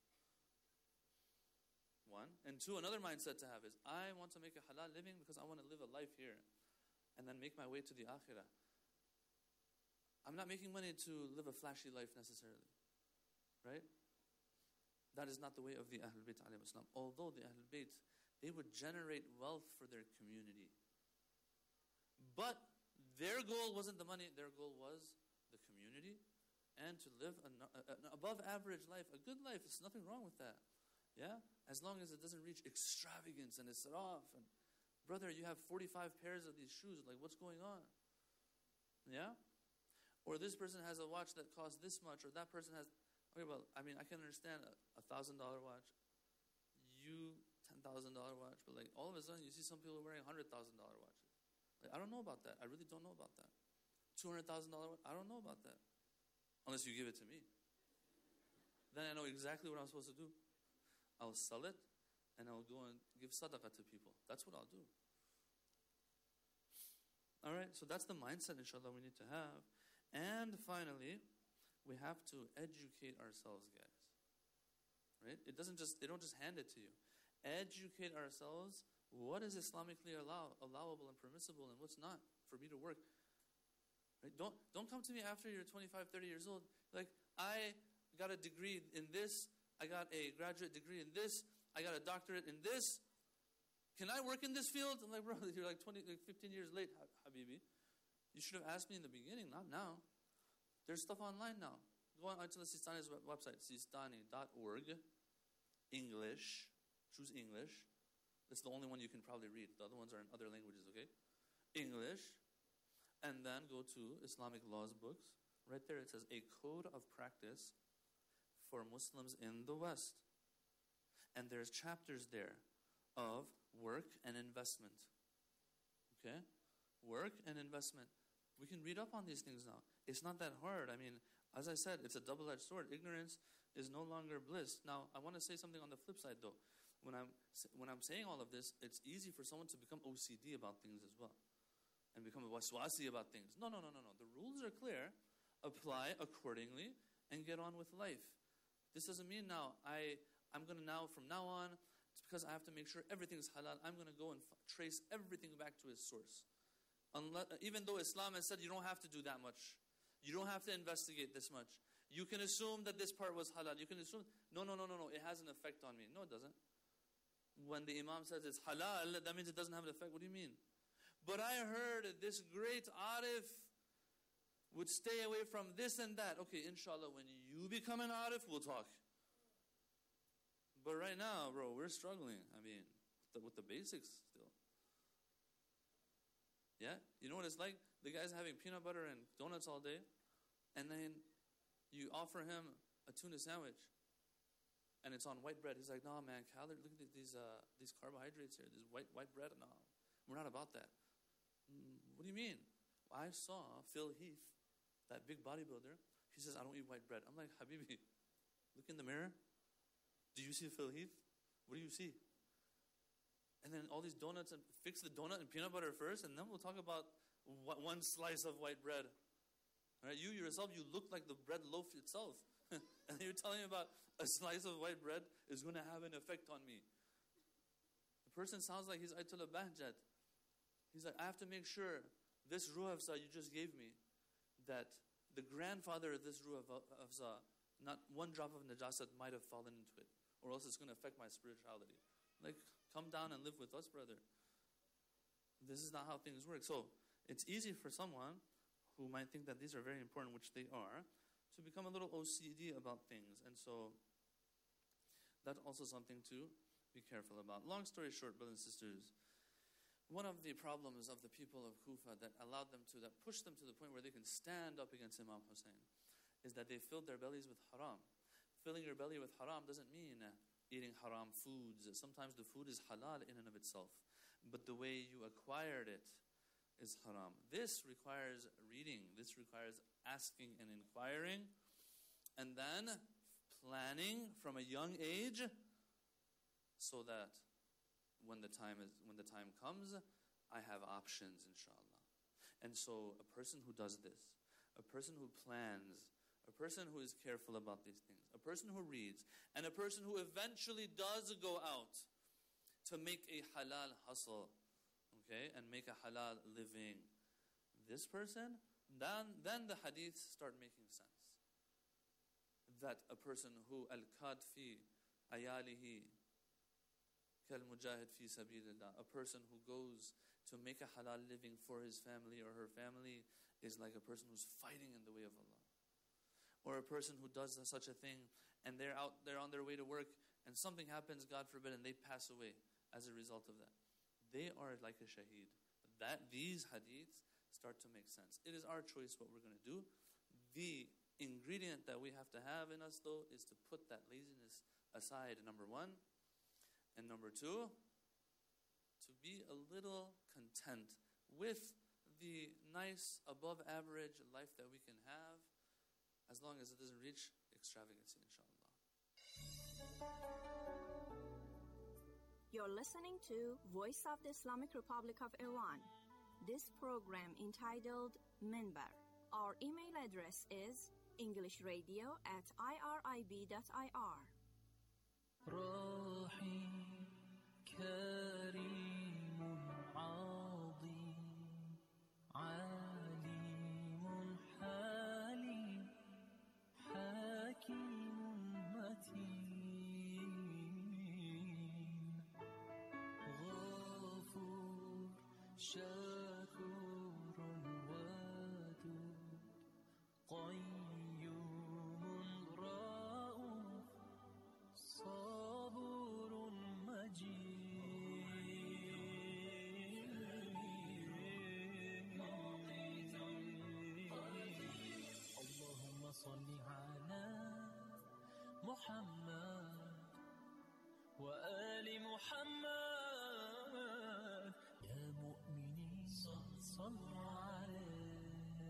One. And two, another mindset to have is, I want to make a halal living because I want to live a life here and then make my way to the akhirah. I'm not making money to live a flashy life necessarily. Right? That is not the way of the Ahlul Bayt alayhim salam. Although the Ahlul Bayt, they would generate wealth for their community. But their goal wasn't the money, their goal was the community and to live an, an above average life, a good life. There's nothing wrong with that. Yeah? As long as it doesn't reach extravagance and israf. And brother, you have forty-five pairs of these shoes, like what's going on? Yeah? Or this person has a watch that costs this much, or that person has... Okay, well, I mean, I can understand a one thousand dollars watch, you ten thousand dollars watch, but like all of a sudden you see some people wearing one hundred thousand dollars watches. Like, I don't know about that. I really don't know about that. two hundred thousand dollars watch, I don't know about that. Unless you give it to me. Then I know exactly what I'm supposed to do. I'll sell it, and I'll go and give sadaqah to people. That's what I'll do. All right, so that's the mindset, inshallah, we need to have. And finally, we have to educate ourselves, guys. Right? It doesn't just, they don't just hand it to you. Educate ourselves. What is Islamically allow, allowable and permissible, and what's not for me to work? Right? Don't, don't come to me after you're twenty-five, thirty years old. Like, I got a degree in this. I got a graduate degree in this. I got a doctorate in this. Can I work in this field? I'm like, bro, you're like twenty, like fifteen years late, Habibi. You should have asked me in the beginning, not now. There's stuff online now. Go on to the Sistani's website, sistani dot org, English. Choose English. It's the only one you can probably read. The other ones are in other languages, okay? English. And then go to Islamic laws books. Right there it says, a code of practice for Muslims in the West. And there's chapters there of work and investment. Okay? Work and investment. We can read up on these things now. It's not that hard. I mean, as I said, it's a double-edged sword. Ignorance is no longer bliss. Now, I want to say something on the flip side, though. When I'm, when I'm saying all of this, it's easy for someone to become O C D about things as well. And become waswasi about things. No, no, no, no, no. The rules are clear. Apply accordingly and get on with life. This doesn't mean now, I, I'm going to now, from now on, it's because I have to make sure everything's halal. I'm going to go and f- trace everything back to its source. Unless, even though Islam has said you don't have to do that much. You don't have to investigate this much. You can assume that this part was halal. You can assume, no, no, no, no, no, it has an effect on me. No, it doesn't. When the Imam says it's halal, that means it doesn't have an effect. What do you mean? But I heard this great arif would stay away from this and that. Okay, inshallah, when you become an arif, we'll talk. But right now, bro, we're struggling. I mean, the, with the basics still. Yeah? You know what it's like? The guy's having peanut butter and donuts all day, and then you offer him a tuna sandwich, and it's on white bread. He's like, no, man, calorie, look at these uh, these carbohydrates here, this white white bread. No, we're not about that. Mm, what do you mean? I saw Phil Heath, that big bodybuilder. He says, I don't eat white bread. I'm like, Habibi, look in the mirror. Do you see Phil Heath? What do you see? And then all these donuts, and fix the donut and peanut butter first, and then we'll talk about what, one slice of white bread. All right, you yourself, you look like the bread loaf itself. And you're telling me about a slice of white bread is going to have an effect on me. The person sounds like he's Ayatollah Bahjat. He's like, I have to make sure this Ruh Afza you just gave me, that the grandfather of this Ruh Afza, not one drop of najasat might have fallen into it, or else it's going to affect my spirituality. Like, come down and live with us, brother. This is not how things work. So, it's easy for someone who might think that these are very important, which they are, to become a little O C D about things. And so, that's also something to be careful about. Long story short, brothers and sisters, one of the problems of the people of Kufa that allowed them to, that pushed them to the point where they can stand up against Imam Hussein, is that they filled their bellies with haram. Filling your belly with haram doesn't mean eating haram foods. Sometimes the food is halal in and of itself, but the way you acquired it is haram. This requires reading. This requires asking and inquiring, and then planning from a young age, so that when the time is when the time comes, I have options, inshallah. And so, a person who does this, a person who plans, a person who is careful about these things, a person who reads, and a person who eventually does go out to make a halal hustle, okay, and make a halal living, this person, then, then the hadiths start making sense. That a person who al-kad fi ayalihi kal-mujahid fi sabilillah, a person who goes to make a halal living for his family or her family is like a person who's fighting in the way of Allah. Or a person who does such a thing and they're out they're on their way to work and something happens, God forbid, and they pass away as a result of that. They are like a shaheed. That these hadiths start to make sense. It is our choice what we're going to do. The ingredient that we have to have in us, though, is to put that laziness aside, number one. And number two, to be a little content with the nice, above-average life that we can have, as long as it doesn't reach extravagancy, inshallah. You're listening to Voice of the Islamic Republic of Iran. This program entitled Minbar. Our email address is englishradio at irib dot i r. راحي كريم عظيم عليم حليم حكيم متين غافر شكور ودود قيوم رؤوف صبور مجيد اللهم صل على محمد وآل محمد يا مؤمنين صلوا عليه.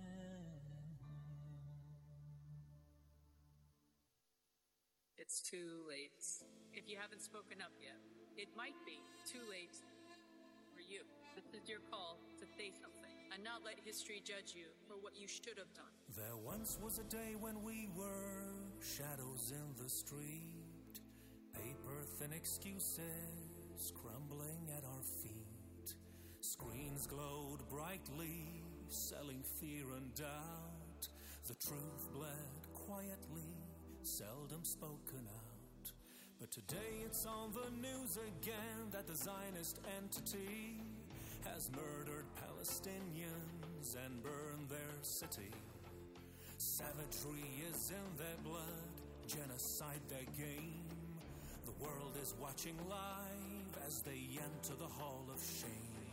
It's too late. If you haven't spoken up yet, it might be too late for you. This is your call to say something and not let history judge you for what you should have done. There once was a day when we were shadows in the street, paper thin excuses crumbling at our feet. Screens glowed brightly, selling fear and doubt. The truth bled quietly, seldom spoken out. But today it's on the news again that the Zionist entity has murdered Palestinians and burned their city. Savagery is in their blood, genocide their game. The world is watching live as they enter the hall of shame.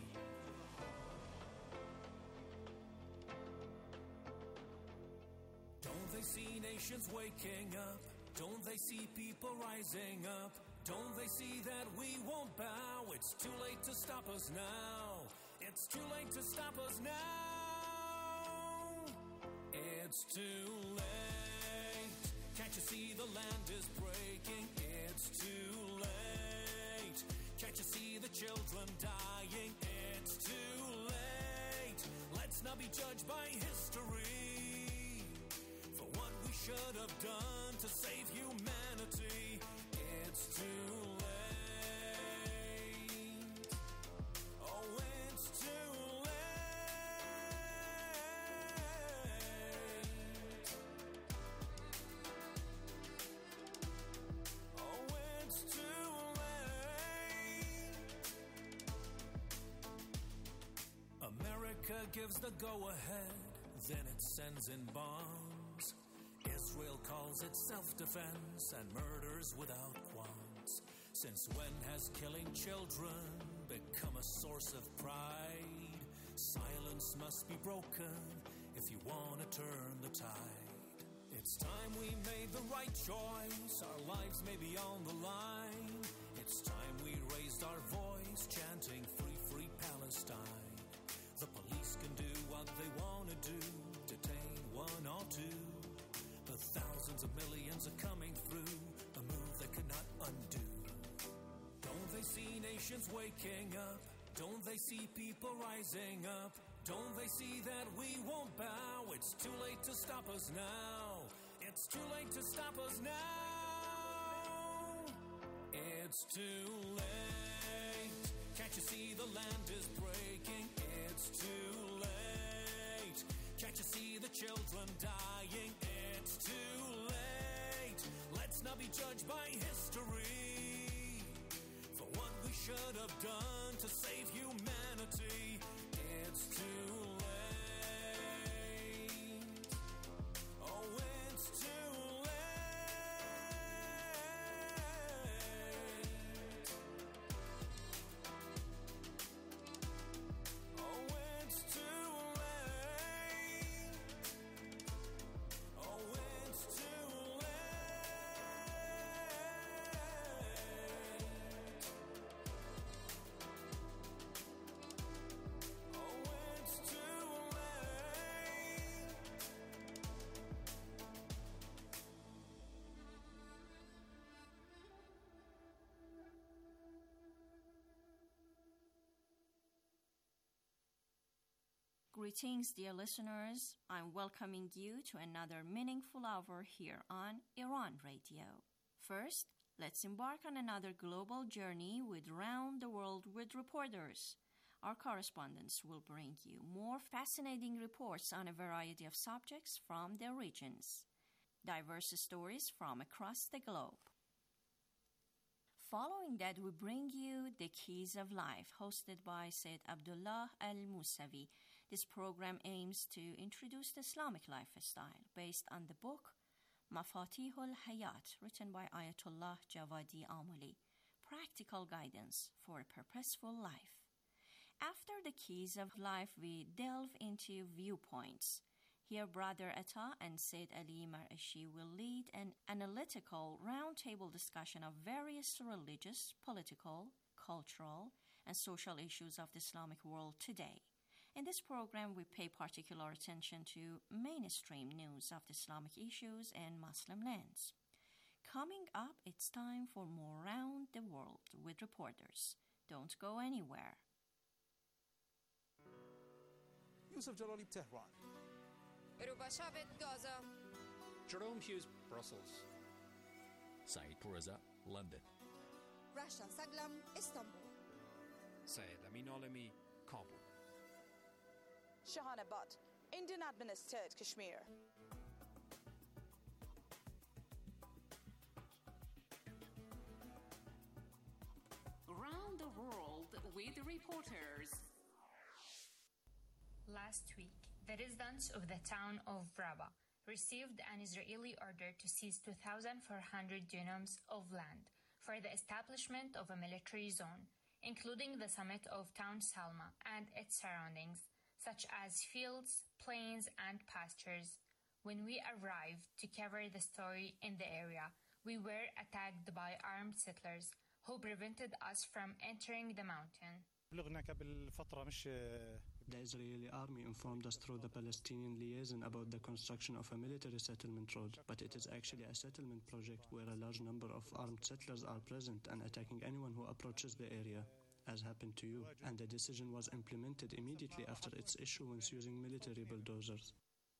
Don't they see nations waking up? Don't they see people rising up? Don't they see that we won't bow? It's too late to stop us now. It's too late to stop us now. It's too late. Can't you see the land is breaking? It's too late. Can't you see the children dying? It's too late. Let's not be judged by history for what we should have done to save humanity. It's too late. Oh, it's too late. Oh, it's too late. America gives the go-ahead, then it sends in bombs. Israel calls it self-defense and murders without qualms. Since when has killing children become a source of pride? Silence must be broken if you want to turn the tide. It's time we made the right choice. Our lives may be on the line. It's time we raised our voice, chanting free, free Palestine. The police can do what they want to do, detain one or two. But thousands of millions are coming through, a move they cannot undo. Don't they see nations waking up? Don't they see people rising up? Don't they see that we won't bow? It's too late to stop us now. It's too late to stop us now. It's too late. Can't you see the land is breaking? It's too late. Can't you see the children dying? It's too late. Let's not be judged by history for what we should have done to save humanity. It's too late. Oh, it's too late. Oh, it's too late. Oh, it's too Greetings, dear listeners. I'm welcoming you to another meaningful hour here on Iran Radio. First, let's embark on another global journey with Round the World with Reporters. Our correspondents will bring you more fascinating reports on a variety of subjects from their regions. Diverse stories from across the globe. Following that, we bring you The Keys of Life, hosted by Sayyid Abdullah Al-Musavi. This program aims to introduce the Islamic lifestyle based on the book Mafatih al-Hayat, written by Ayatollah Javadi Amoli, Practical Guidance for a Purposeful Life. After The Keys of Life, we delve into viewpoints. Here, Brother Atta and Sayyid Ali Marashi will lead an analytical roundtable discussion of various religious, political, cultural, and social issues of the Islamic world today. In this program, we pay particular attention to mainstream news of the Islamic issues in Muslim lands. Coming up, it's time for more Round the World with reporters. Don't go anywhere. Yusuf Jalali, Tehran. Ruba Shabit, Gaza. Jerome Hughes, Brussels. Saeed Pourreza, London. Rasha Saglam, Istanbul. Syed Amin Alami, Kabul. Shahana Butt, Indian administered Kashmir. Around the world with reporters. Last week, the residents of the town of Raba received an Israeli order to seize two thousand four hundred dunams of land for the establishment of a military zone, including the summit of Town Salma and its surroundings, such as fields, plains, and pastures. When we arrived to cover the story in the area, we were attacked by armed settlers who prevented us from entering the mountain. The Israeli army informed us through the Palestinian liaison about the construction of a military settlement road, but it is actually a settlement project where a large number of armed settlers are present and attacking anyone who approaches the area, as happened to you, and the decision was implemented immediately after its issuance using military bulldozers.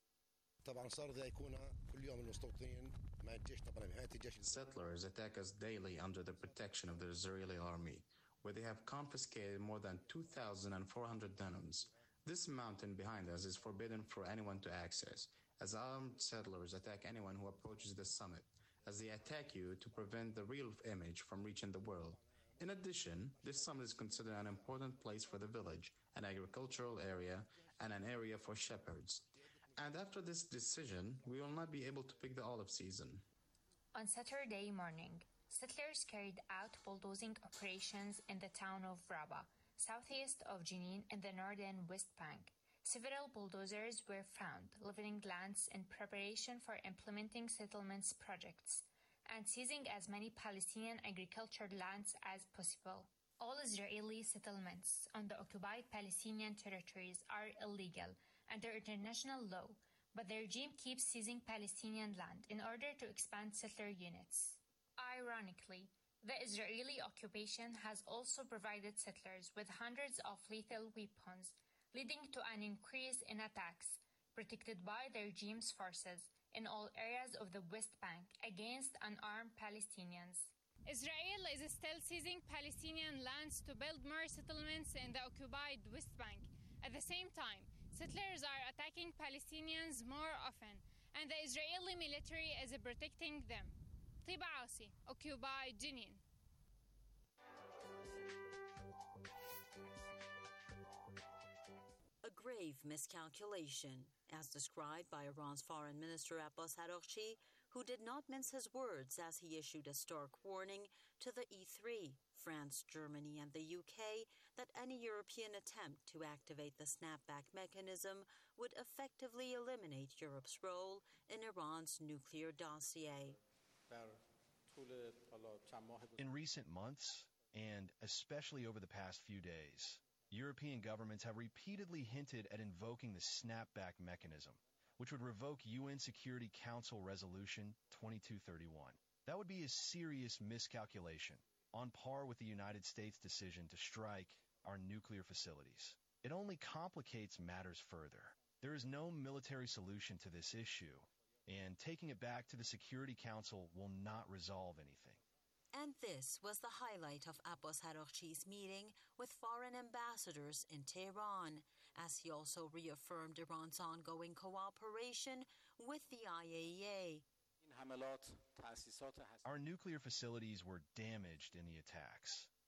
Settlers attack us daily under the protection of the Israeli army, where they have confiscated more than two thousand four hundred dunams. This mountain behind us is forbidden for anyone to access, as armed settlers attack anyone who approaches the summit, as they attack you to prevent the real image from reaching the world. In addition, this summit is considered an important place for the village, an agricultural area, and an area for shepherds. And after this decision, we will not be able to pick the olive season. On Saturday morning, settlers carried out bulldozing operations in the town of Raba, southeast of Jenin in the northern West Bank. Several bulldozers were found leveling lands in preparation for implementing settlements projects and seizing as many Palestinian agricultural lands as possible. All Israeli settlements on the occupied Palestinian territories are illegal under international law, but the regime keeps seizing Palestinian land in order to expand settler units. Ironically, the Israeli occupation has also provided settlers with hundreds of lethal weapons, leading to an increase in attacks, protected by the regime's forces, in all areas of the West Bank against unarmed Palestinians. Israel is still seizing Palestinian lands to build more settlements in the occupied West Bank. At the same time, settlers are attacking Palestinians more often, and the Israeli military is protecting them. Tiba Asi, Occupy Jenin. A grave miscalculation, as described by Iran's Foreign Minister Abbas Araghchi, who did not mince his words as he issued a stark warning to the E three, France, Germany, and the U K, that any European attempt to activate the snapback mechanism would effectively eliminate Europe's role in Iran's nuclear dossier. In recent months, and especially over the past few days, European governments have repeatedly hinted at invoking the snapback mechanism, which would revoke U N Security Council Resolution twenty-two thirty-one. That would be a serious miscalculation, on par with the United States' decision to strike our nuclear facilities. It only complicates matters further. There is no military solution to this issue, and taking it back to the Security Council will not resolve anything. And this was the highlight of Abbas Araghchi's meeting with foreign ambassadors in Tehran, as he also reaffirmed Iran's ongoing cooperation with the I A E A. Our nuclear facilities were damaged in the attacks.